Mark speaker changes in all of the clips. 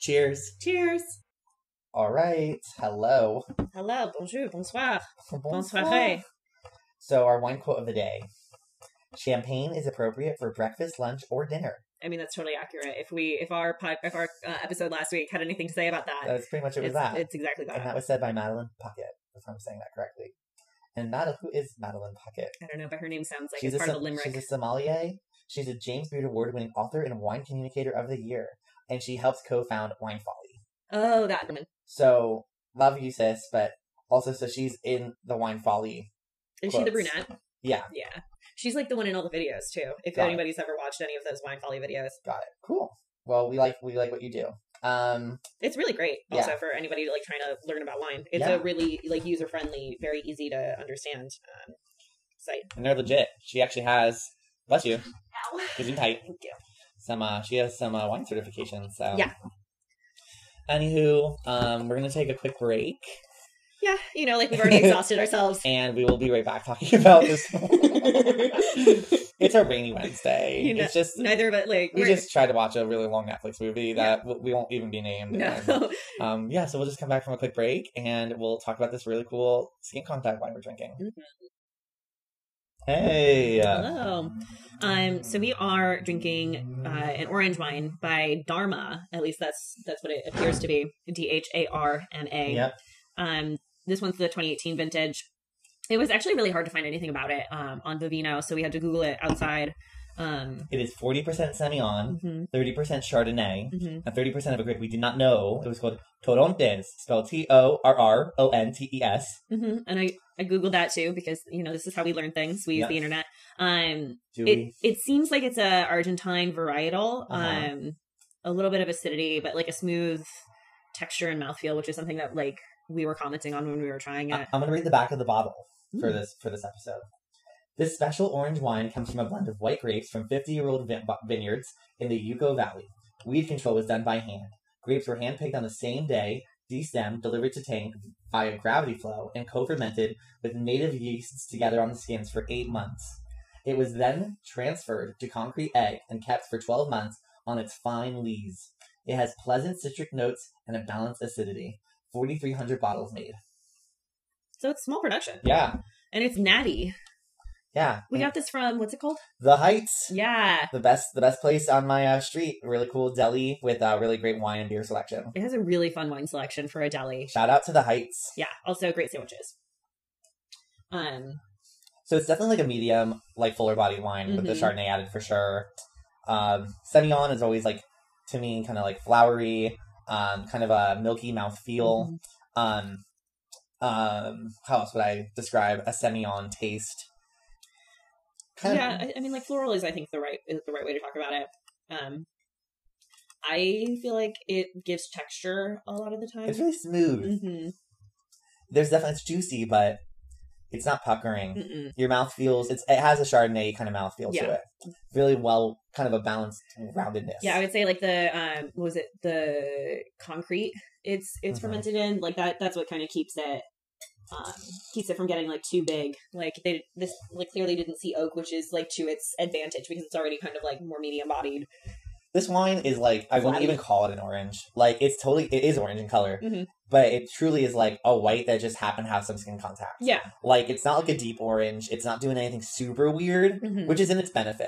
Speaker 1: Cheers.
Speaker 2: Cheers.
Speaker 1: All right. Hello.
Speaker 2: Hello. Bonjour. Bonsoir.
Speaker 1: Bonsoir.
Speaker 2: Bonsoir.
Speaker 1: So our wine quote of the day. Champagne is appropriate for breakfast, lunch, or dinner.
Speaker 2: I mean, that's totally accurate. If our episode last week had anything to say about that,
Speaker 1: That's pretty much
Speaker 2: it's exactly that.
Speaker 1: And that was said by Madeline Puckett, if I'm saying that correctly. And who is Madeline Puckett?
Speaker 2: I don't know, but her name sounds like it's part of the limerick.
Speaker 1: She's a sommelier. She's a James Beard Award-winning author and wine communicator of the year. And she helps co-found Wine Folly.
Speaker 2: Oh, that woman.
Speaker 1: So, love you, sis, but also, so she's in the Wine Folly
Speaker 2: Is
Speaker 1: quotes.
Speaker 2: she the brunette?
Speaker 1: Yeah.
Speaker 2: Yeah. She's like the one in all the videos, too. If
Speaker 1: Got
Speaker 2: anybody's ever watched any of those Wine Folly videos.
Speaker 1: Got it. Cool. Well, we like what you do.
Speaker 2: It's really great also
Speaker 1: Yeah.
Speaker 2: for anybody like trying to learn about wine. It's
Speaker 1: Yeah.
Speaker 2: a really like user-friendly, very easy to understand site.
Speaker 1: And they're legit. She actually has, bless you,
Speaker 2: Ow.
Speaker 1: keeping tight.
Speaker 2: Thank you.
Speaker 1: She has some wine certifications. So
Speaker 2: Yeah.
Speaker 1: Anywho, we're gonna take a quick break,
Speaker 2: Yeah, like we've already exhausted ourselves.
Speaker 1: and we will be right back talking about this. It's a rainy Wednesday. It's just
Speaker 2: neither of it. Like
Speaker 1: we just tried to watch a really long Netflix movie that we won't even be named.
Speaker 2: no.
Speaker 1: And, so we'll just come back from a quick break, and we'll talk about this really cool skin contact wine we're drinking.
Speaker 2: Mm-hmm.
Speaker 1: Hey.
Speaker 2: Hello. So we are drinking an orange wine by Dharma. At least that's what it appears to be. DHARMA.
Speaker 1: Yep.
Speaker 2: This one's the 2018 vintage. It was actually really hard to find anything about it on Vivino, so we had to Google it outside.
Speaker 1: It is 40% Semillon,
Speaker 2: Mhm.
Speaker 1: 30% Chardonnay,
Speaker 2: Mhm.
Speaker 1: and 30% of a grape we did not know. It was called Torrontés, spelled Torrontes.
Speaker 2: And I Googled that too because, this is how we learn things. We use the internet. It seems like it's a Argentine varietal.
Speaker 1: Uh-huh.
Speaker 2: A little bit of acidity, but like a smooth texture and mouthfeel, which is something that like we were commenting on when we were trying it.
Speaker 1: I'm going to read the back of the bottle for this episode. This special orange wine comes from a blend of white grapes from 50-year-old vineyards in the Yuco Valley. Weed control was done by hand. Grapes were handpicked on the same day, destemmed, delivered to tank via gravity flow, and co-fermented with native yeasts together on the skins for 8 months. It was then transferred to concrete egg and kept for 12 months on its fine lees. It has pleasant citric notes and a balanced acidity. 4,300 bottles made.
Speaker 2: So it's small production.
Speaker 1: Yeah.
Speaker 2: And it's natty.
Speaker 1: Yeah.
Speaker 2: We got this from, what's it called?
Speaker 1: The Heights.
Speaker 2: Yeah.
Speaker 1: The best place on my street. Really cool deli with a really great wine and beer selection.
Speaker 2: It has a really fun wine selection for a deli.
Speaker 1: Shout out to The Heights.
Speaker 2: Yeah. Also great sandwiches.
Speaker 1: So it's definitely like a medium, like fuller bodied wine with the Chardonnay added for sure. Semillon is always like, to me, kind of like flowery, kind of a milky mouthfeel. How else would I describe a Semillon taste?
Speaker 2: I mean, like floral is, I think, the right way to talk about it. I feel like it gives texture a lot of the time.
Speaker 1: It's really smooth. It's juicy, but it's not puckering. Your mouth feels, it has a Chardonnay kind of mouthfeel to it. Really well, kind of a balanced roundedness.
Speaker 2: Yeah, I would say like the, the concrete it's fermented in, like that's what kind of keeps it from getting like too big. Like this clearly didn't see oak, which is like to its advantage because it's already kind of like more medium bodied.
Speaker 1: This wine is like, I wouldn't even call it an orange. Like it is orange in color, but it truly is like a white that just happened to have some skin contact.
Speaker 2: Yeah.
Speaker 1: Like it's not like a deep orange. It's not doing anything super weird, which is in its benefit.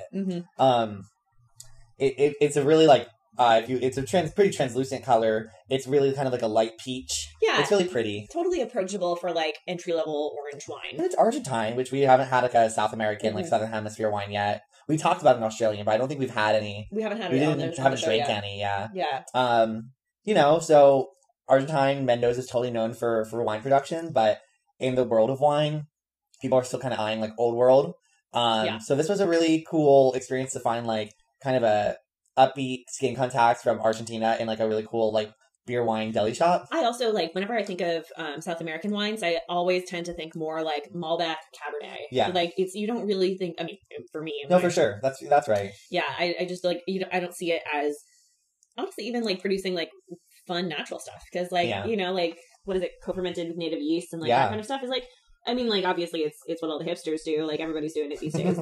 Speaker 1: It's a really like, it's a pretty translucent color. It's really kind of like a light peach.
Speaker 2: Yeah.
Speaker 1: It's really pretty.
Speaker 2: Totally approachable for like entry-level orange wine.
Speaker 1: And it's Argentine, which we haven't had like a South American, like Southern Hemisphere wine yet. We talked about an Australian, but I don't think we've had any.
Speaker 2: We haven't had
Speaker 1: We
Speaker 2: it
Speaker 1: haven't drank any, yeah.
Speaker 2: Yeah.
Speaker 1: So Argentine, Mendoza is totally known for wine production, but in the world of wine, people are still kind of eyeing like old world. So this was a really cool experience to find like kind of a upbeat skin contacts from Argentina in like a really cool like beer wine deli shop.
Speaker 2: I also like whenever I think of South American wines, I always tend to think more like Malbec, Cabernet.
Speaker 1: Yeah,
Speaker 2: like you don't really think. I mean, for me,
Speaker 1: no, for sure, that's right.
Speaker 2: Yeah, I just like I don't see it as honestly even like producing like fun natural stuff because like like what is it, co-fermented with native yeast and like that kind of stuff is like. I mean, like obviously it's what all the hipsters do. Like everybody's doing it these days,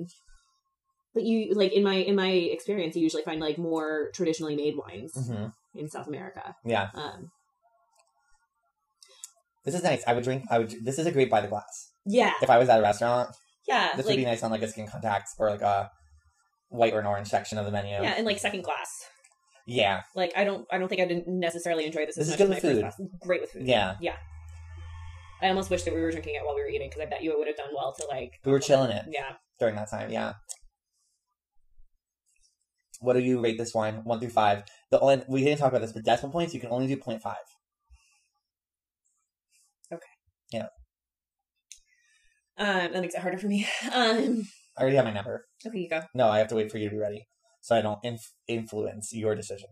Speaker 2: but you like in my experience, you usually find like more traditionally made wines. in South America.
Speaker 1: Yeah. This is nice. This is a great by the glass.
Speaker 2: Yeah.
Speaker 1: If I was at a restaurant,
Speaker 2: yeah,
Speaker 1: this would be nice on like a skin contact or like a white or an orange section of the menu.
Speaker 2: Yeah, and like second class.
Speaker 1: Yeah.
Speaker 2: Like I don't think I didn't necessarily enjoy this as
Speaker 1: This is
Speaker 2: much
Speaker 1: good
Speaker 2: as
Speaker 1: with
Speaker 2: my
Speaker 1: food.
Speaker 2: first class. Great with food.
Speaker 1: Yeah.
Speaker 2: Yeah. I almost wish that we were drinking it while we were eating because I bet you it would have done well to like.
Speaker 1: We were chilling it.
Speaker 2: Yeah.
Speaker 1: During that time, yeah. What do you rate this wine? 1 through 5. We didn't talk about this, but decimal points you can only do 0.5.
Speaker 2: Okay.
Speaker 1: Yeah.
Speaker 2: That makes it harder for me.
Speaker 1: I already have my number.
Speaker 2: Okay, you go.
Speaker 1: No, I have to wait for you to be ready, so I don't influence your decision.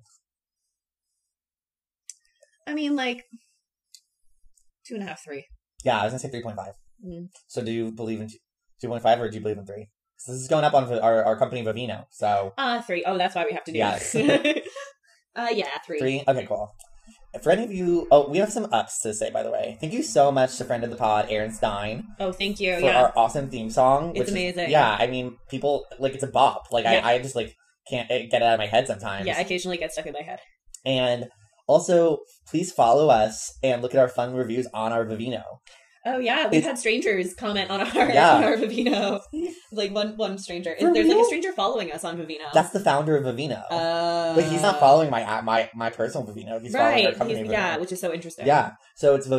Speaker 2: I mean, like 2.5, 3.
Speaker 1: Yeah, I was gonna say 3.5.
Speaker 2: Mm.
Speaker 1: So do you believe in 2.5 or do you believe in 3? So this is going up on our company Vivino. So
Speaker 2: 3. Oh, that's why we have to do
Speaker 1: yes.
Speaker 2: it. Yeah, 3.
Speaker 1: 3. Okay, cool. For any of you, we have some ups to say, by the way. Thank you so much to friend of the pod, Aaron Stein.
Speaker 2: Oh, thank you.
Speaker 1: For our awesome theme song.
Speaker 2: It's amazing.
Speaker 1: I mean, people, like, it's a bop. Like, yeah. I just, like, can't get it out of my head sometimes.
Speaker 2: Yeah, occasionally gets stuck in my head.
Speaker 1: And also, please follow us and look at our fun reviews on our Vivino.
Speaker 2: Oh, yeah. We've had strangers comment on our Vivino. Like, one stranger. There's, like, a stranger following us on Vivino.
Speaker 1: That's the founder of Vivino. But he's not following my personal Vivino. He's following our company Vivino.
Speaker 2: Yeah, which is so interesting.
Speaker 1: Yeah. So it's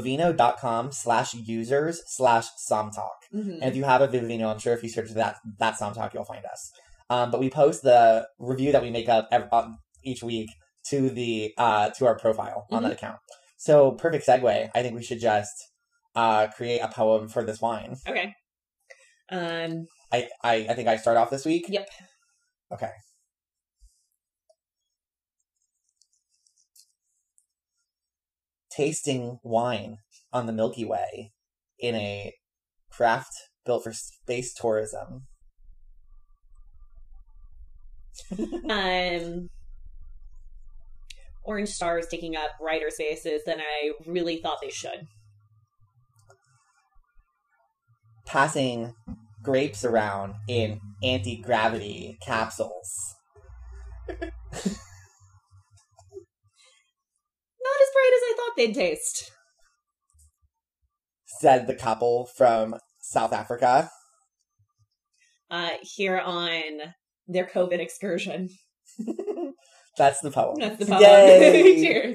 Speaker 1: vivino.com/users/somtalk. Mm-hmm. And if you have a Vivino, I'm sure if you search that Somtalk, you'll find us. But we post the review that we make up each week to the to our profile on that account. So perfect segue. I think we should just create a poem for this wine.
Speaker 2: Okay.
Speaker 1: I think I start off this week.
Speaker 2: Yep.
Speaker 1: Okay. Tasting wine on the Milky Way in a craft built for space tourism.
Speaker 2: Orange stars taking up brighter spaces than I really thought they should.
Speaker 1: Passing grapes around in anti-gravity capsules.
Speaker 2: Not as bright as I thought they'd taste.
Speaker 1: Said the couple from South Africa.
Speaker 2: Here on their COVID excursion.
Speaker 1: That's the poem.
Speaker 2: That's the poem.
Speaker 1: Yay!
Speaker 2: Cheers.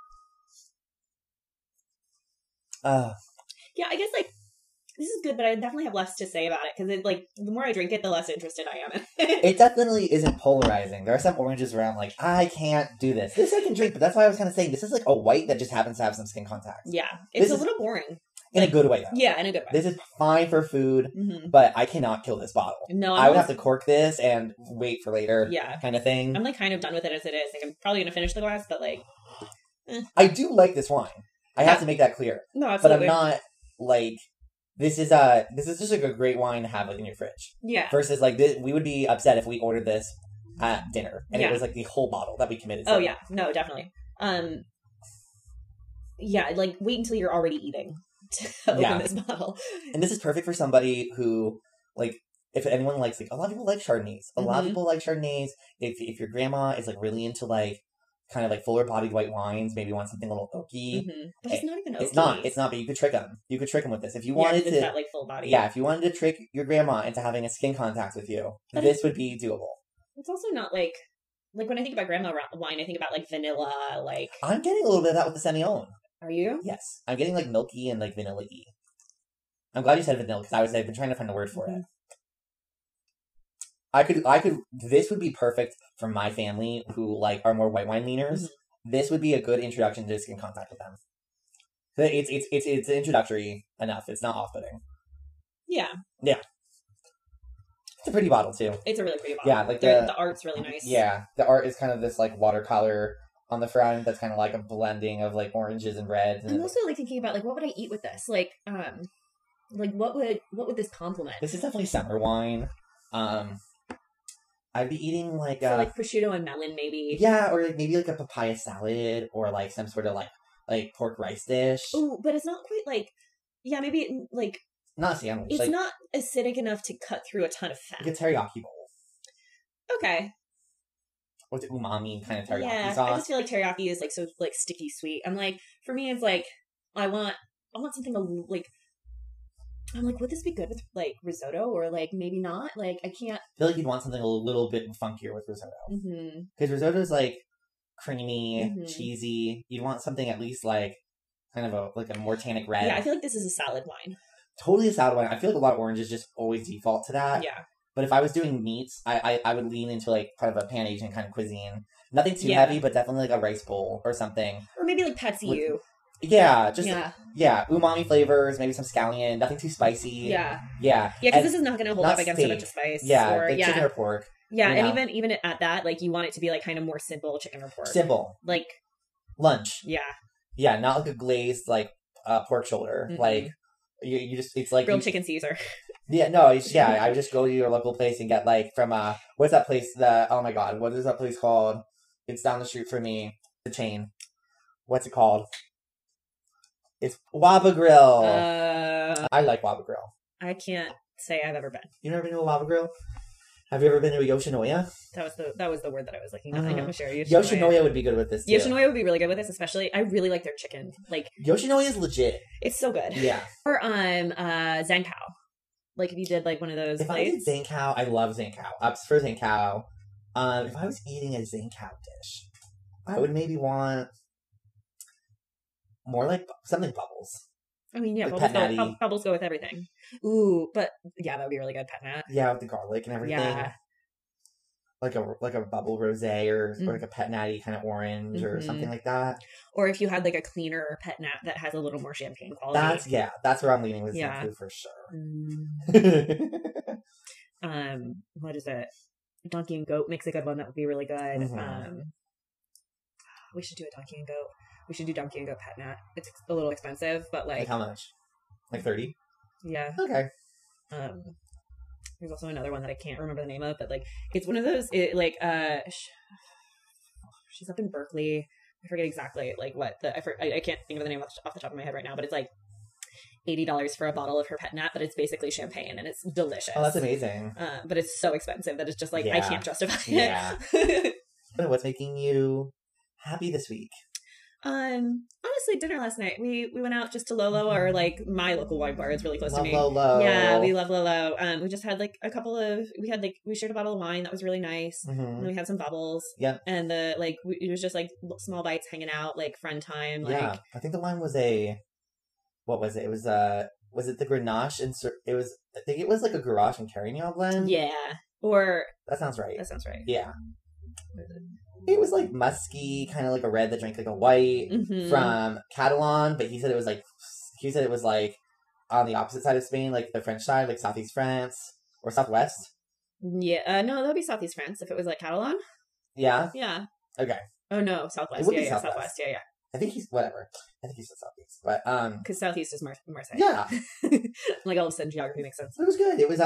Speaker 2: Yeah, I guess, like, this is good, but I definitely have less to say about it, because, the more I drink it, the less interested I am in it.
Speaker 1: It definitely isn't polarizing. There are some oranges where I'm like, I can't do this. This I can drink, but that's why I was kind of saying, this is like a white that just happens to have some skin contact.
Speaker 2: Yeah, it's a little boring.
Speaker 1: In a good way, though.
Speaker 2: Yeah, in a good way.
Speaker 1: This is fine for food, but I cannot kill this bottle.
Speaker 2: No,
Speaker 1: I would have to cork this and wait for later, kind of thing.
Speaker 2: I'm, kind of done with it as it is. I'm probably going to finish the glass, but,
Speaker 1: I do like this wine. I have to make that clear.
Speaker 2: No, absolutely.
Speaker 1: But I'm not, this is just, a great wine to have, in your fridge.
Speaker 2: Yeah.
Speaker 1: Versus, we would be upset if we ordered this at dinner, and it was, the whole bottle that we committed to.
Speaker 2: Oh, yeah. No, definitely. Yeah, wait until you're already eating to open this bottle.
Speaker 1: And this is perfect for somebody who, if anyone likes, a lot of people like Chardonnays. A lot of people like Chardonnays. If your grandma is, really into, kind of, fuller bodied white wines, maybe want something a little oaky.
Speaker 2: But it's not even oaky.
Speaker 1: It's not, but you could trick them. You could trick them with this. If you wanted to...
Speaker 2: it's that, full body.
Speaker 1: Yeah, if you wanted to trick your grandma into having a skin contact with you, this would be doable.
Speaker 2: It's also not, when I think about grandma wine, I think about, vanilla,
Speaker 1: I'm getting a little bit of that with the Sauvignon.
Speaker 2: Are you?
Speaker 1: Yes. I'm getting, milky and, vanilla-y. I'm glad you said vanilla, because I've been trying to find a word for it. This would be perfect for my family who, are more white wine leaners. This would be a good introduction to skin contact with them. It's introductory enough. It's not off-putting.
Speaker 2: Yeah.
Speaker 1: Yeah. It's a pretty bottle, too.
Speaker 2: It's a really pretty bottle.
Speaker 1: Yeah,
Speaker 2: the art's really nice.
Speaker 1: Yeah. The art is kind of this, watercolor on the front that's kind of a blending of, oranges and reds. And
Speaker 2: I'm also, thinking about, what would I eat with this? What would this complement?
Speaker 1: This is definitely summer wine. I'd be eating
Speaker 2: prosciutto and melon, maybe.
Speaker 1: Yeah, or maybe a papaya salad, or some sort of pork rice dish.
Speaker 2: Oh, but it's not quite maybe
Speaker 1: not a sandwich.
Speaker 2: It's not acidic enough to cut through a ton of fat.
Speaker 1: Like a teriyaki bowl.
Speaker 2: Okay.
Speaker 1: what's it, umami kind of teriyaki
Speaker 2: Yeah,
Speaker 1: sauce.
Speaker 2: I just feel like teriyaki is like so like sticky sweet. I'm like, for me, it's like I want something like. I'm like, would this be good with like risotto or like maybe not? Like, I can't.
Speaker 1: I feel like you'd want something a little bit funkier with risotto. Because risotto is like creamy, cheesy. You'd want something at least like kind of a more tannic red.
Speaker 2: Yeah, I feel like this is a salad wine.
Speaker 1: Totally a salad wine. I feel like a lot of oranges just always default to that.
Speaker 2: Yeah.
Speaker 1: But if I was doing meats, I would lean into like kind of a Pan Asian kind of cuisine. Nothing too heavy, but definitely like a rice bowl or something.
Speaker 2: Or maybe like pad see ew.
Speaker 1: Yeah, just umami flavors, maybe some scallion, nothing too spicy.
Speaker 2: Yeah,
Speaker 1: because
Speaker 2: this is not going to hold up against a bunch of spice.
Speaker 1: Chicken or pork.
Speaker 2: Yeah, and even at that, like you want it to be like kind of more simple chicken or pork.
Speaker 1: Simple,
Speaker 2: like
Speaker 1: lunch.
Speaker 2: Yeah,
Speaker 1: not like a glazed like pork shoulder. Like you just it's like
Speaker 2: grilled chicken Caesar.
Speaker 1: I would just go to your local place and get like from what's that place? Oh my god, what is that place called? It's down the street from me. The chain. What's it called? It's Waba Grill. I like Waba Grill.
Speaker 2: I can't say I've ever been.
Speaker 1: You've never been to a Waba Grill? Have you ever been to a Yoshinoya?
Speaker 2: That was the word that I was looking at. I know, sure.
Speaker 1: Yoshinoya would be good with this too.
Speaker 2: Yoshinoya would be really good with this, especially. I really like their chicken. Like
Speaker 1: Yoshinoya is legit.
Speaker 2: It's so good.
Speaker 1: Yeah.
Speaker 2: Or Zankao. Like if you did like one of those plates.
Speaker 1: I did Zankao, I love Zankao. Ups for Zankao. If I was eating a Zankao dish, I would maybe want more like something bubbles.
Speaker 2: I mean, yeah,
Speaker 1: like
Speaker 2: bubbles go with everything. Ooh, but yeah, that would be really good, pet nat.
Speaker 1: Yeah, with the garlic and everything.
Speaker 2: Yeah.
Speaker 1: Like a bubble rosé or like a pet natty kind of orange or something like that.
Speaker 2: Or if you had like a cleaner pet nat that has a little more champagne quality.
Speaker 1: That's where I'm leaning with Zenku for sure.
Speaker 2: What is it? Donkey and Goat makes a good one that would be really good. We should do a Donkey and Goat. We should do Donkey and Goat pet nat. It's a little expensive, but like
Speaker 1: how much? Like 30?
Speaker 2: Yeah.
Speaker 1: Okay.
Speaker 2: There's also another one that I can't remember the name of, but like it's one of those. She's up in Berkeley. I forget exactly like what I can't think of the name off the top of my head right now, but it's like $80 for a bottle of her pet nat, but it's basically champagne and it's delicious.
Speaker 1: Oh, that's amazing.
Speaker 2: But it's so expensive that it's just like I can't justify it.
Speaker 1: Yeah. What's making you happy this week?
Speaker 2: Honestly, dinner last night. We went out just to Lolo, or like my local wine bar. It's really close to me.
Speaker 1: Lolo.
Speaker 2: Yeah, we love Lolo. We just had like a couple of. We shared a bottle of wine that was really nice. And we had some bubbles.
Speaker 1: Yeah.
Speaker 2: And it was just like small bites, hanging out, like friend time. Like,
Speaker 1: yeah, I think the wine was what was it? It was it the Grenache and I think it was like a Grenache and Carignan blend.
Speaker 2: Yeah. Or
Speaker 1: that sounds right. Yeah. It was like musky, kind of like a red that drank like a white from Catalan, but he said it was like on the opposite side of Spain, like the French side, like Southeast France or Southwest.
Speaker 2: Yeah, no, that would be Southeast France if it was like Catalan.
Speaker 1: Yeah.
Speaker 2: Yeah.
Speaker 1: Okay.
Speaker 2: Oh no, Southwest. Yeah, Southwest. Yeah.
Speaker 1: I think he's whatever. I think he's Southeast, but
Speaker 2: because Southeast is Marseille.
Speaker 1: Yeah.
Speaker 2: Like all of a sudden, geography makes sense.
Speaker 1: It was good. It was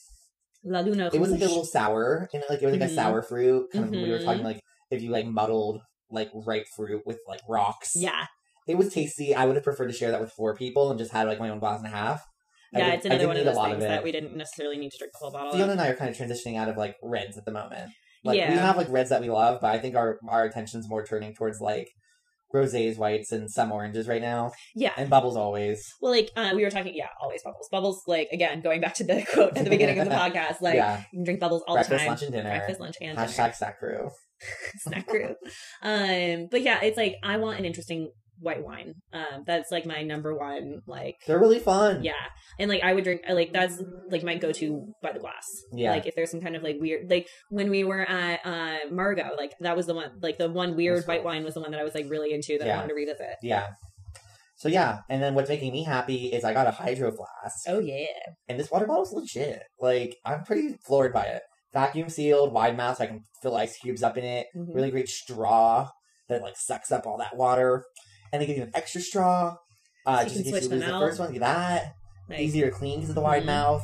Speaker 2: La Luna.
Speaker 1: It was like a little sour, and like it was like a sour fruit. Kind of, we were talking like if you like muddled like ripe fruit with like rocks.
Speaker 2: Yeah.
Speaker 1: It was tasty. I would have preferred to share that with 4 people and just had like my own glass and a half.
Speaker 2: Yeah, it's another one of those things that we didn't necessarily need to drink the whole bottle.
Speaker 1: Fiona and I are kind of transitioning out of like reds at the moment. Like we have like reds that we love, but I think our attention's more turning towards like rosés, whites, and some oranges right now.
Speaker 2: Yeah.
Speaker 1: And bubbles always.
Speaker 2: Well, like, we were talking, always bubbles. Bubbles, like, again, going back to the quote at the beginning of the podcast, like, you can drink bubbles all
Speaker 1: Breakfast,
Speaker 2: the time.
Speaker 1: Lunch, and dinner.
Speaker 2: Breakfast, lunch, and
Speaker 1: dinner. # snack crew.
Speaker 2: Snack crew. But yeah, it's like, I want an interesting white wine. That's like my number one, like.
Speaker 1: They're really fun.
Speaker 2: Yeah. And like, I would drink, like, that's like my go-to by the glass.
Speaker 1: Yeah.
Speaker 2: Like, if there's some kind of like weird, like, when we were at Margot, like, that was the one, like, the one weird white wine was the one that I was like really into that I wanted to revisit.
Speaker 1: Yeah. So yeah, and then what's making me happy is I got a Hydro Flask.
Speaker 2: Oh yeah.
Speaker 1: And this water bottle's legit. Like, I'm pretty floored by it. Vacuum sealed, wide mouth, so I can fill ice cubes up in it. Really great straw that like sucks up all that water. And they give you an extra straw. Just in case you lose the first one, get that. Nice. Easier to clean because of the wide mouth.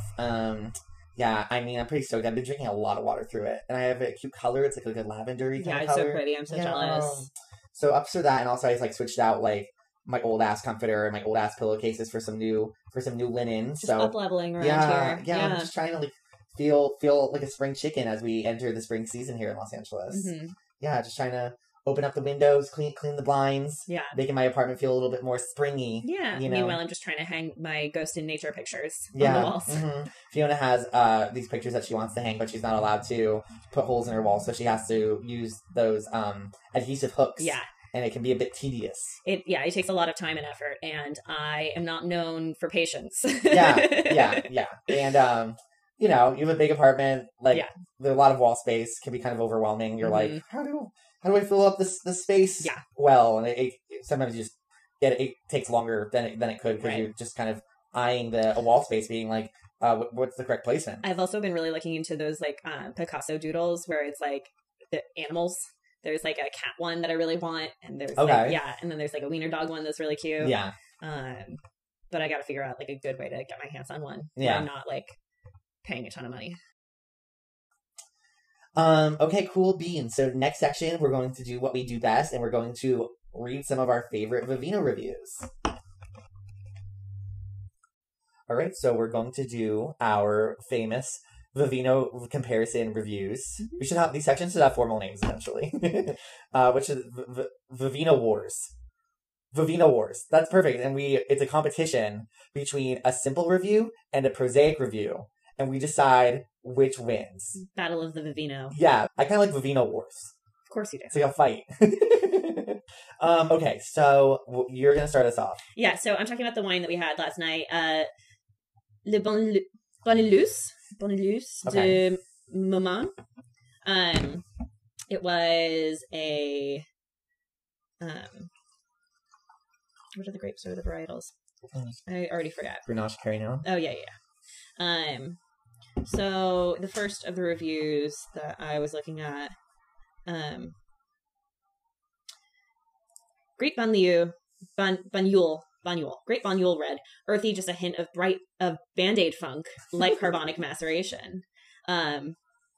Speaker 1: Yeah, I mean, I'm pretty stoked. I've been drinking a lot of water through it. And I have a cute color. It's like a lavender-y kind of color.
Speaker 2: Yeah, it's so pretty. I'm so jealous.
Speaker 1: So up for that, and also I just like switched out like my old ass comforter and my old ass pillowcases for some new linen.
Speaker 2: Just up leveling around here.
Speaker 1: Yeah, I'm just trying to like feel like a spring chicken as we enter the spring season here in Los Angeles. just trying to open up the windows, clean the blinds,
Speaker 2: Yeah.
Speaker 1: making my apartment feel a little bit more springy.
Speaker 2: Yeah.
Speaker 1: You know?
Speaker 2: Meanwhile, I'm just trying to hang my Ghost in Nature pictures on
Speaker 1: Yeah.
Speaker 2: the walls.
Speaker 1: Mm-hmm. Fiona has these pictures that she wants to hang, but she's not allowed to put holes in her wall, so she has to use those adhesive hooks.
Speaker 2: Yeah.
Speaker 1: And it can be a bit tedious.
Speaker 2: It takes a lot of time and effort, and I am not known for patience.
Speaker 1: Yeah. And you know, you have a big apartment, like there's a lot of wall space, can be kind of overwhelming. You're like, how do I fill up this space?
Speaker 2: Yeah.
Speaker 1: Well, and it sometimes you just it takes longer than it could because you're just kind of eyeing a wall space, being like, what's the correct placement?
Speaker 2: I've also been really looking into those like Picasso doodles where it's like the animals. There's like a cat one that I really want, and there's and then there's like a wiener dog one that's really cute.
Speaker 1: Yeah.
Speaker 2: But I got to figure out like a good way to get my hands on one.
Speaker 1: Yeah.
Speaker 2: I'm not like paying a ton of money.
Speaker 1: Okay, cool beans. So next section, we're going to do what we do best, and we're going to read some of our favorite Vivino reviews. All right, so we're going to do our famous Vivino comparison reviews. We should have these sections should have formal names eventually, which is Vivino Wars. Vivino Wars. That's perfect, and it's a competition between a simple review and a prosaic review, and we decide which wins.
Speaker 2: Battle of the Vivino.
Speaker 1: Yeah, I kind of like Vivino Wars.
Speaker 2: Of course you do.
Speaker 1: So you'll fight. Okay, so you're gonna start us off.
Speaker 2: Yeah, so I'm talking about the wine that we had last night. Le Bonilus de Moment. It was a what are the grapes or the varietals? I already forgot.
Speaker 1: Grenache Carignan.
Speaker 2: Oh yeah. So the first of the reviews that I was looking at, Great Banyule, Great Banyule red, earthy, just a hint of Band-Aid funk, like carbonic maceration. And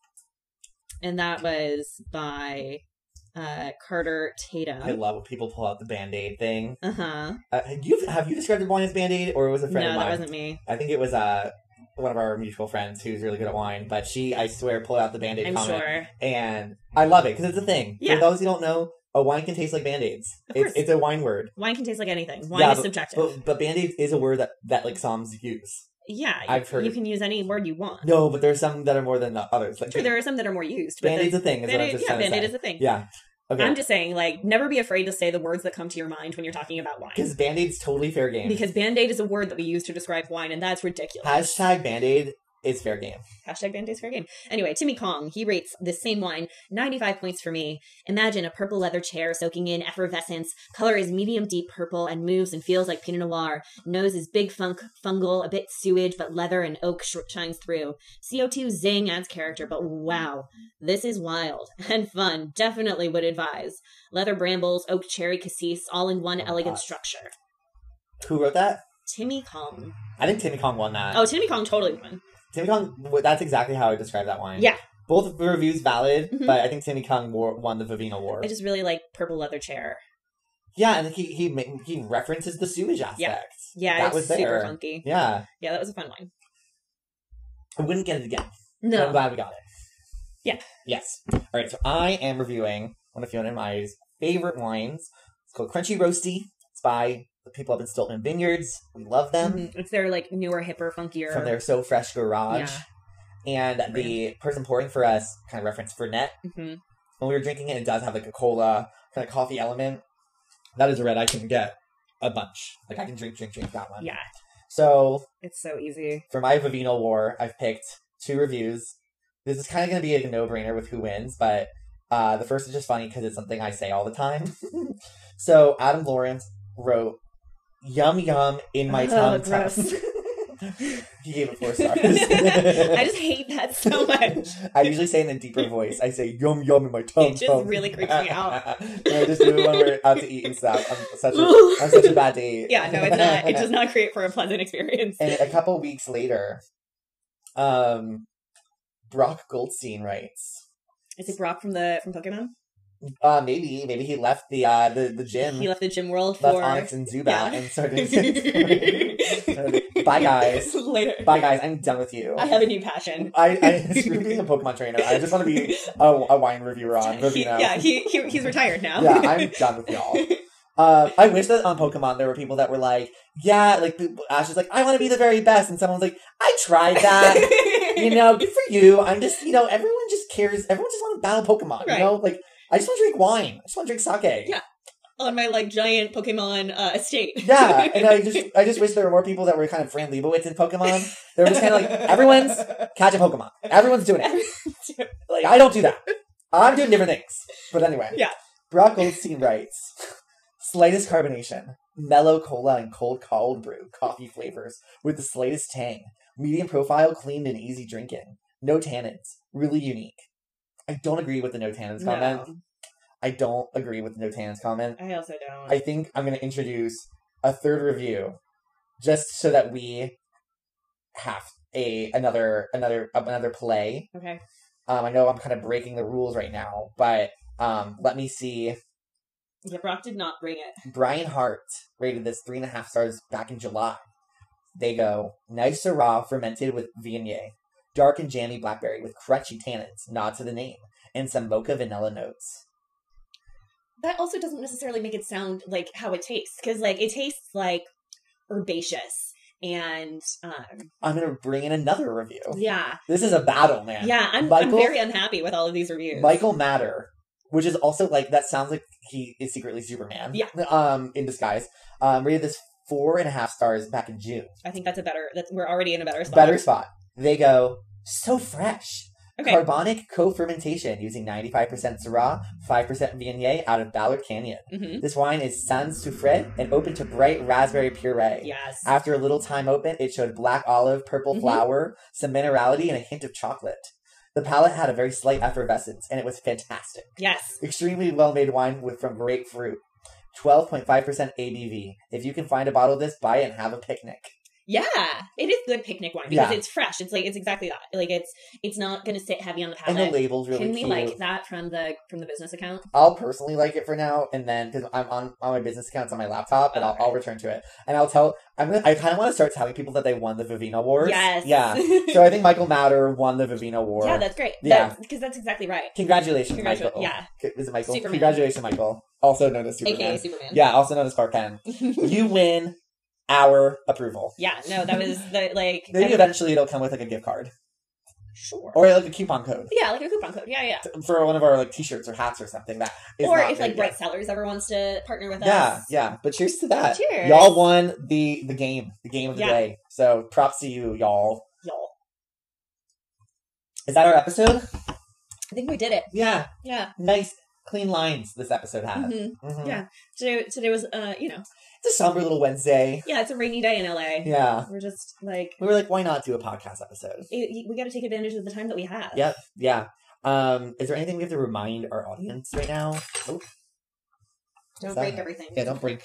Speaker 2: that was by Carter Tatum.
Speaker 1: I love when people pull out the Band-Aid thing.
Speaker 2: Uh-huh.
Speaker 1: Have you described the wine as Band-Aid, or was it a friend of mine?
Speaker 2: No, that wasn't me.
Speaker 1: I think it was one of our mutual friends who's really good at wine, but she, I swear, pulled out the Band-Aid
Speaker 2: I'm
Speaker 1: comment.
Speaker 2: sure.
Speaker 1: And I love it, because it's a thing.
Speaker 2: Yeah.
Speaker 1: For those who don't know, a wine can taste like Band-Aids. It's a wine word.
Speaker 2: Wine can taste like anything. Wine is subjective.
Speaker 1: But Band-Aid is a word that like Psalms use.
Speaker 2: Yeah,
Speaker 1: I've heard.
Speaker 2: You can use any word you want.
Speaker 1: No, but there's some that are more than the others. Like,
Speaker 2: True, there are some that are more used. But
Speaker 1: Band-Aid's a thing.
Speaker 2: Band-Aid is a thing.
Speaker 1: Yeah. Okay.
Speaker 2: I'm just saying, like, never be afraid to say the words that come to your mind when you're talking about wine.
Speaker 1: Because Band-Aid's totally fair game.
Speaker 2: Because Band-Aid is a word that we use to describe wine, and that's ridiculous.
Speaker 1: Hashtag Band-Aid is fair game.
Speaker 2: Hashtag Band-Aid's fair game. Anyway, Timmy Kong, he rates this same wine 95 points for me. Imagine a purple leather chair soaking in effervescence. Color is medium deep purple and moves and feels like Pinot Noir. Nose is big fungal, a bit sewage, but leather and oak shines through. CO2 zing adds character, but wow, this is wild and fun. Definitely would advise. Leather brambles, oak cherry cassis, all in one elegant structure.
Speaker 1: Who wrote that?
Speaker 2: Timmy Kong.
Speaker 1: I think Timmy Kong won that.
Speaker 2: Oh, Timmy Kong totally won.
Speaker 1: Timmy Kong, that's exactly how I describe that wine.
Speaker 2: Yeah.
Speaker 1: Both the reviews valid, but I think Timmy Kong won the Vivino War.
Speaker 2: I just really like purple leather chair.
Speaker 1: Yeah, and he references the sewage aspect.
Speaker 2: Yeah,
Speaker 1: that
Speaker 2: it's
Speaker 1: was there.
Speaker 2: super funky.
Speaker 1: Yeah.
Speaker 2: Yeah, that was a fun wine.
Speaker 1: I wouldn't get it again.
Speaker 2: No.
Speaker 1: But I'm glad we got it.
Speaker 2: Yeah.
Speaker 1: Yes. All right, so I am reviewing one of Fiona and I's favorite wines. It's called Crunchy Roasty. It's by the people up in Stilton Vineyards. We love them.
Speaker 2: Mm-hmm. It's their like newer, hipper, funkier.
Speaker 1: From their So Fresh garage.
Speaker 2: Yeah.
Speaker 1: And the person pouring for us kind of referenced Fernet.
Speaker 2: Mm-hmm.
Speaker 1: When we were drinking it, it does have like a cola, kind of coffee element. That is a red I can get a bunch. Like I can drink that one.
Speaker 2: Yeah.
Speaker 1: So
Speaker 2: it's so easy. For
Speaker 1: my Vivino War, I've picked 2 reviews. This is kind of going to be like a no-brainer with who wins, but the first is just funny because it's something I say all the time. So Adam Lawrence wrote, "Yum yum in my tongue." He gave it 4 stars.
Speaker 2: I just hate that so much.
Speaker 1: I usually say it in a deeper voice. I say "yum yum" in my tongue.
Speaker 2: It just really creeps me out.
Speaker 1: And I just do it when we're out to eat and stuff. I'm such a bad date.
Speaker 2: Yeah, no, it's not. It does not create for a pleasant experience.
Speaker 1: And a couple weeks later, Brock Goldstein writes.
Speaker 2: Is it Brock from Pokemon?
Speaker 1: Maybe he left the gym.
Speaker 2: He left the gym world
Speaker 1: left
Speaker 2: for
Speaker 1: Onyx and Zubat
Speaker 2: yeah.
Speaker 1: and started. Bye guys.
Speaker 2: Later.
Speaker 1: Bye guys. I'm done with you.
Speaker 2: I have a new passion.
Speaker 1: I screw being a Pokemon trainer. I just want to be a wine reviewer on Vivino.
Speaker 2: He's retired now.
Speaker 1: Yeah, I'm done with y'all. I wish that on Pokemon there were people that were like, yeah, like Ash is like, I want to be the very best, and someone's like, I tried that. Good for you. I'm just, everyone just cares. Everyone just want to battle Pokemon.
Speaker 2: Right.
Speaker 1: Like I just want to drink wine. I just want to drink sake.
Speaker 2: Yeah. On my giant Pokemon estate.
Speaker 1: Yeah, and I just wish there were more people that were kind of Fran Lebowitz in Pokemon. They were just kind of like, everyone's catching Pokemon. Everyone's doing it. Like, I don't do that. I'm doing different things. But anyway.
Speaker 2: Yeah.
Speaker 1: Brock Goldstein writes, slightest carbonation, mellow cola and cold brew coffee flavors with the slightest tang. Medium profile, clean and easy drinking. No tannins. Really unique. I don't agree with the no tannins comment.
Speaker 2: No.
Speaker 1: I don't agree with the no tannins comment.
Speaker 2: I also don't.
Speaker 1: I think I'm going to introduce a third review just so that we have another play.
Speaker 2: Okay.
Speaker 1: I know I'm kind of breaking the rules right now, but let me see.
Speaker 2: Yeah, Brock did not bring it.
Speaker 1: Brian Hart rated this 3.5 stars back in July. They go, nice Syrah fermented with Viognier. Dark and jammy blackberry with crunchy tannins, nod to the name, and some mocha vanilla notes.
Speaker 2: That also doesn't necessarily make it sound like how it tastes, because it tastes like herbaceous and
Speaker 1: I'm gonna bring in another review.
Speaker 2: Yeah,
Speaker 1: this is a battle, man.
Speaker 2: Yeah, I'm very unhappy with all of these reviews.
Speaker 1: Michael Matter, which is also that sounds like he is secretly Superman.
Speaker 2: Yeah,
Speaker 1: in disguise. Rated this 4.5 stars back in June.
Speaker 2: I think we're already in a better spot.
Speaker 1: Better spot. They go, so fresh.
Speaker 2: Okay.
Speaker 1: Carbonic co-fermentation using 95% Syrah, 5% Viognier out of Ballard Canyon.
Speaker 2: Mm-hmm.
Speaker 1: This wine is sans soufre and open to bright raspberry puree.
Speaker 2: Yes.
Speaker 1: After a little time open, it showed black olive, purple flower, some minerality, and a hint of chocolate. The palate had a very slight effervescence, and it was fantastic.
Speaker 2: Yes.
Speaker 1: Extremely well-made wine from grapefruit. 12.5% ABV. If you can find a bottle of this, buy it and have a picnic.
Speaker 2: Yeah, it is good picnic wine because it's fresh. It's exactly that. It's not going to sit heavy on the palate.
Speaker 1: And the label's really cute.
Speaker 2: Can we like that from the business account?
Speaker 1: I'll personally like it for now, and then because I'm on my business account, it's on my laptop, and I'll return to it, and I'll tell. I kind of want to start telling people that they won the Vivino Awards.
Speaker 2: Yes.
Speaker 1: Yeah. So I think Michael Matter won the Vivino Award.
Speaker 2: Yeah, that's great.
Speaker 1: Yeah,
Speaker 2: because that's exactly right.
Speaker 1: Congratulations, Michael.
Speaker 2: Yeah.
Speaker 1: Is it Michael?
Speaker 2: Superman.
Speaker 1: Congratulations, Michael. Also known as Superman.
Speaker 2: AKA Superman.
Speaker 1: Yeah, also known as Clark Kent. You win our approval.
Speaker 2: Yeah, no, that was
Speaker 1: Maybe eventually it'll come with a gift card.
Speaker 2: Sure.
Speaker 1: Or a coupon code.
Speaker 2: Yeah, a coupon code. Yeah.
Speaker 1: For one of our t-shirts or hats or something that is
Speaker 2: or
Speaker 1: not
Speaker 2: if Bright Cellars ever wants to partner with
Speaker 1: us. Yeah. But cheers to that.
Speaker 2: Cheers.
Speaker 1: Y'all won the game of the day. So props to you, y'all. Is that our episode?
Speaker 2: I think we did it.
Speaker 1: Yeah.
Speaker 2: Yeah.
Speaker 1: Nice, clean lines this episode had.
Speaker 2: Mm-hmm. Mm-hmm. Yeah. Today was,
Speaker 1: It's a somber little Wednesday.
Speaker 2: Yeah, it's a rainy day in LA.
Speaker 1: Yeah.
Speaker 2: We're just
Speaker 1: we were like, why not do a podcast episode?
Speaker 2: We got to take advantage of the time that we have.
Speaker 1: Yep. Yeah. Is there anything we have to remind our audience right now? Oh.
Speaker 2: Don't break everything.
Speaker 1: Yeah, don't break.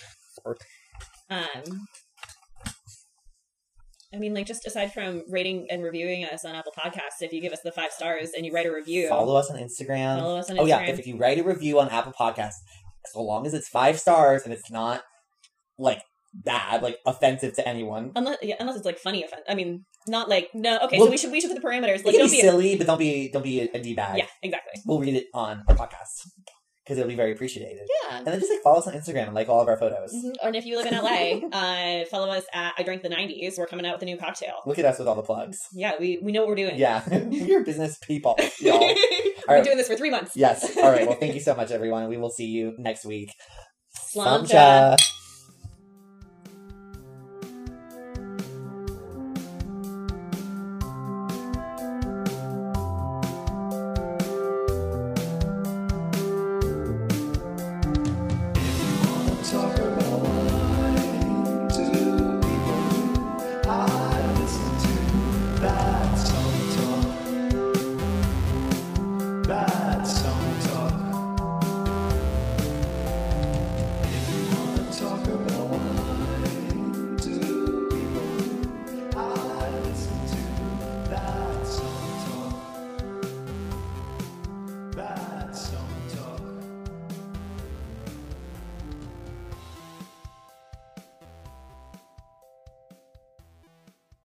Speaker 2: Just aside from rating and reviewing us on Apple Podcasts, if you give us the 5 stars and you write a review.
Speaker 1: Follow us on Instagram.
Speaker 2: Oh,
Speaker 1: yeah. If you write a review on Apple Podcasts, so long as it's 5 stars and it's not, bad, offensive to anyone.
Speaker 2: Unless it's, funny offense. Not no, okay,
Speaker 1: well,
Speaker 2: so we should put the parameters.
Speaker 1: It can be silly, but don't be a D-bag.
Speaker 2: Yeah, exactly.
Speaker 1: We'll read it on our podcast. Because it'll be very appreciated.
Speaker 2: Yeah.
Speaker 1: And then just follow us on Instagram and like all of our photos.
Speaker 2: Mm-hmm. And if you live in LA, follow us at I Drank the 90s. We're coming out with a new cocktail.
Speaker 1: Look at us with all the plugs.
Speaker 2: Yeah, we know what we're doing.
Speaker 1: Yeah. We're business people, y'all.
Speaker 2: We've been doing this for 3 months.
Speaker 1: Yes. All right. Well, thank you so much, everyone. We will see you next week.
Speaker 2: Sláinte.